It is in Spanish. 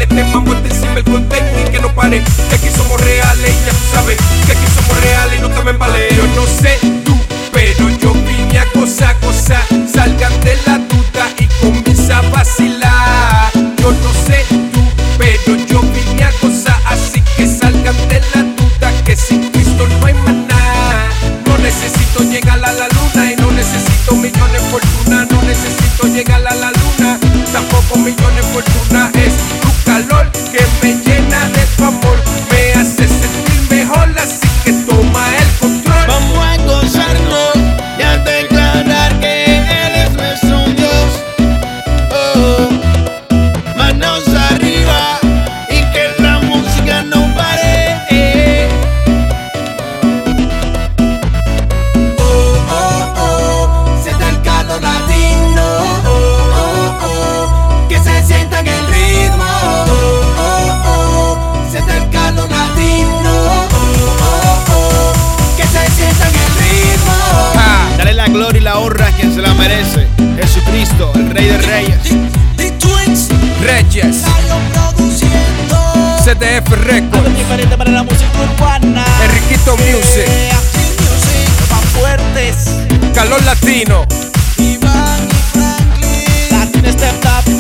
mete mambo encima el contenido y que no pare. Que aquí somos reales y ya tú sabes que aquí somos reales y no te me embales. Yo no sé tú, pero yo vine a cosa. Salgan de la duda y comienza a vacilar. Yo no sé tú, pero yo vine a cosa. Así que salgan de la duda que sin Cristo no hay más nada. No necesito llegar a la luna y no necesito millones de fortuna. No necesito llegar a la luna, tampoco millones de fortuna. Es tu calor que me llena de tu amor, me hace sentir mejor, así que toma el control. Vamos a gozarnos y a declarar que Él es nuestro Dios. Oh, manos arriba y que la música no pare. Oh, oh, oh, siente el calor latino. Oh, oh, oh, que se sienta en el ritmo. Oh, oh, oh, siente el calor latino. Oh, oh, oh, que se sienta en el ritmo. Dale la gloria y la honra a quien se la merece. Jesucristo, el Rey de Reyes. The Twins, Reyes, Lion produciendo. CDF Algo Records, diferente para la música urbana. Enriquito Music, Music, Más fuertes. Calor Latino. Iván y Franklin. Latin Step Up.